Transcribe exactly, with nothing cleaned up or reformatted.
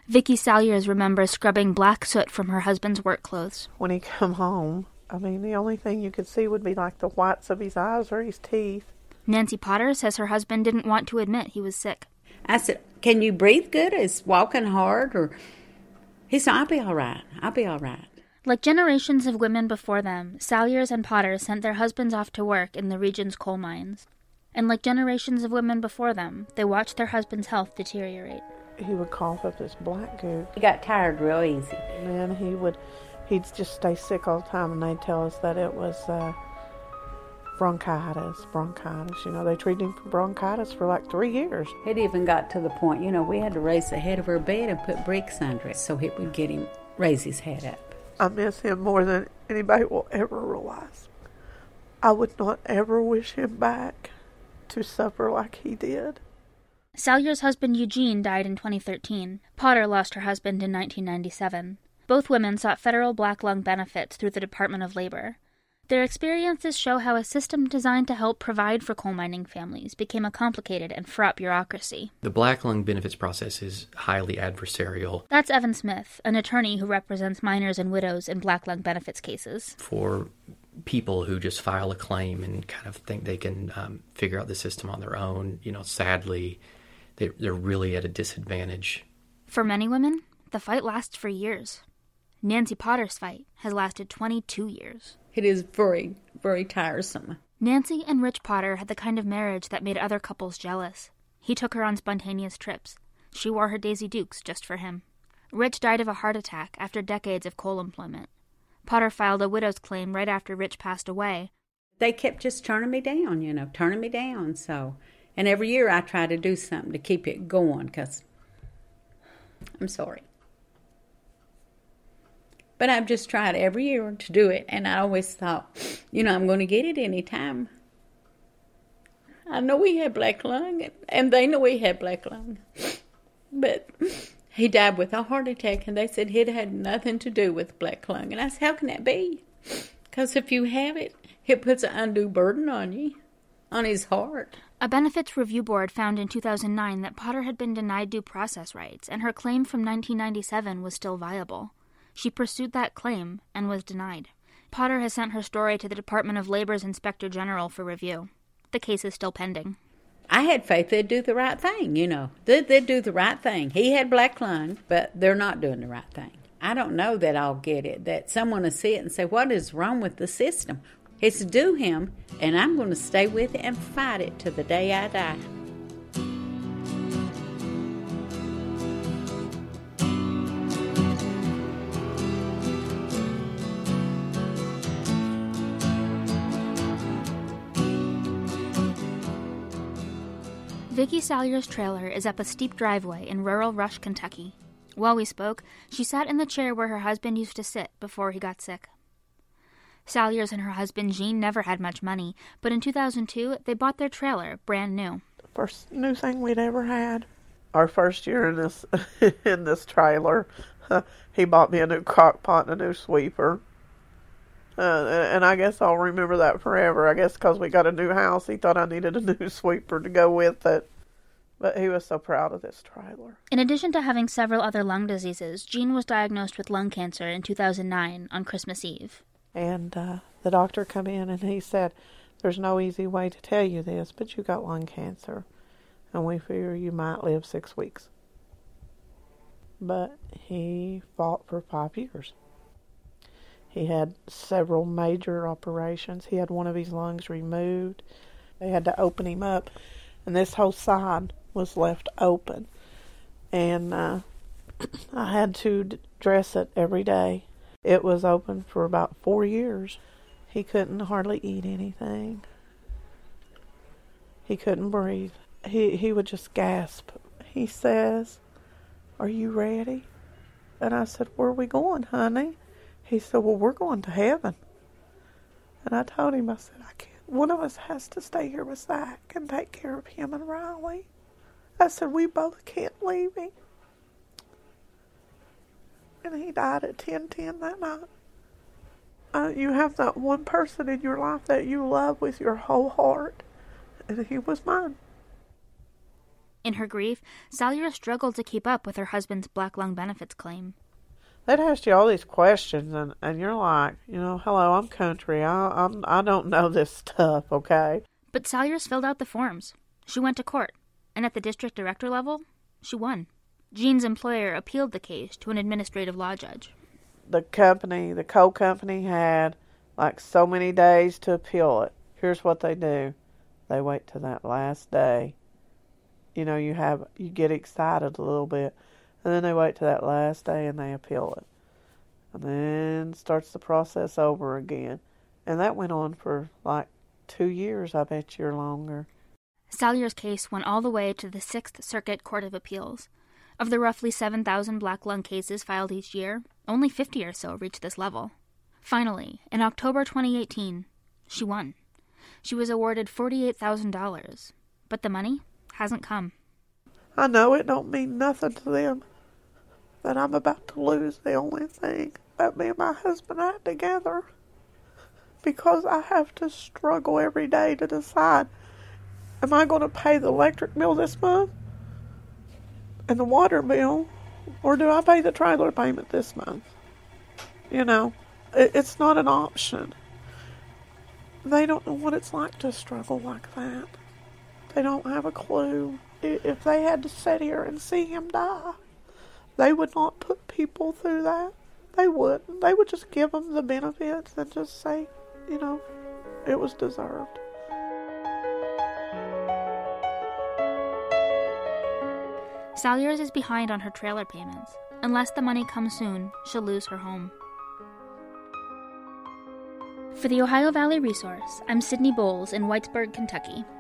Vicky Salyers remembers scrubbing black soot from her husband's work clothes. When he come home, I mean, the only thing you could see would be like the whites of his eyes or his teeth. Nancy Potter says her husband didn't want to admit he was sick. I said, can you breathe good? Is walking hard? Or he said, I'll be all right. I'll be all right. Like generations of women before them, Salyers and Potter sent their husbands off to work in the region's coal mines. And like generations of women before them, they watched their husband's health deteriorate. He would cough up this black goo. He got tired real easy. And then he would, he'd just stay sick all the time, and they'd tell us that it was uh, bronchitis, bronchitis. You know, they treated him for bronchitis for like three years. It even got to the point, you know, we had to raise the head of our bed and put bricks under it so it would get him, raise his head up. I miss him more than anybody will ever realize. I would not ever wish him back to suffer like he did. Salyers' husband Eugene died in twenty thirteen. Potter lost her husband in nineteen ninety-seven. Both women sought federal black lung benefits through the Department of Labor. Their experiences show how a system designed to help provide for coal mining families became a complicated and fraught bureaucracy. The black lung benefits process is highly adversarial. That's Evan Smith, an attorney who represents minors and widows in black lung benefits cases. For people who just file a claim and kind of think they can um, figure out the system on their own, you know, sadly, they, they're really at a disadvantage. For many women, the fight lasts for years. Nancy Potter's fight has lasted twenty-two years. It is very, very tiresome. Nancy and Rich Potter had the kind of marriage that made other couples jealous. He took her on spontaneous trips. She wore her Daisy Dukes just for him. Rich died of a heart attack after decades of coal employment. Potter filed a widow's claim right after Rich passed away. They kept just turning me down, you know, turning me down. So, and every year I try to do something to keep it going, because I'm sorry. But I've just tried every year to do it, and I always thought, you know, I'm going to get it any time. I know we had black lung, and they know we had black lung. But he died with a heart attack, and they said it had nothing to do with black lung. And I said, how can that be? Because if you have it, it puts an undue burden on you, on his heart. A benefits review board found in two thousand nine that Potter had been denied due process rights, and her claim from nineteen ninety-seven was still viable. She pursued that claim and was denied. Potter has sent her story to the Department of Labor's Inspector General for review. The case is still pending. I had faith they'd do the right thing, you know. They'd, they'd do the right thing. He had black lung, but they're not doing the right thing. I don't know that I'll get it, that someone will see it and say, what is wrong with the system? It's due him, and I'm going to stay with it and fight it to the day I die. Vicky Salyers' trailer is up a steep driveway in rural Rush, Kentucky. While we spoke, she sat in the chair where her husband used to sit before he got sick. Salyers and her husband Gene never had much money, but in two thousand two, they bought their trailer brand new. First new thing we'd ever had. Our first year in this in this trailer, uh, he bought me a new crock pot and a new sweeper. Uh, and I guess I'll remember that forever. I guess because we got a new house, he thought I needed a new sweeper to go with it. But he was so proud of this trailer. In addition to having several other lung diseases, Gene was diagnosed with lung cancer in two thousand nine on Christmas Eve. And uh, the doctor come in and he said, there's no easy way to tell you this, but you got lung cancer. And we fear you might live six weeks. But he fought for five years. He had several major operations. He had one of his lungs removed. They had to open him up. And this whole side was left open. And uh, I had to d- dress it every day. It was open for about four years. He couldn't hardly eat anything. He couldn't breathe. He, he would just gasp. He says, "Are you ready?" And I said, "Where are we going, honey?" He said, "Well, we're going to heaven." And I told him, I said, I can't. One of us has to stay here with Zach and take care of him and Riley. I said, we both can't leave him. And he died at ten ten that night. Uh, you have that one person in your life that you love with your whole heart. And he was mine. In her grief, Salyer struggled to keep up with her husband's black lung benefits claim. They'd ask you all these questions, and, and you're like, you know, hello, I'm country. I I'm, I don't know this stuff, okay? But Salyers filled out the forms. She went to court, and at the district director level, she won. Jean's employer appealed the case to an administrative law judge. The company, the coal company had like so many days to appeal it. Here's what they do. They wait till that last day. You know, you have you get excited a little bit, and then they wait till that last day and they appeal it. And then starts the process over again. And that went on for like two years, I bet you, or longer. Salyer's case went all the way to the Sixth Circuit Court of Appeals. Of the roughly seven thousand black lung cases filed each year, only fifty or so reached this level. Finally, in October twenty eighteen, she won. She was awarded forty-eight thousand dollars, but the money hasn't come. I know it don't mean nothing to them that I'm about to lose the only thing that me and my husband had together, because I have to struggle every day to decide, am I going to pay the electric bill this month and the water bill, or do I pay the trailer payment this month? You know, it, it's not an option. They don't know what it's like to struggle like that. They don't have a clue. If they had to sit here and see him die, they would not put people through that. They wouldn't. They would just give them the benefits and just say, you know, it was deserved. Salyers is behind on her trailer payments. Unless the money comes soon, she'll lose her home. For the Ohio Valley Resource, I'm Sydney Bowles in Whitesburg, Kentucky.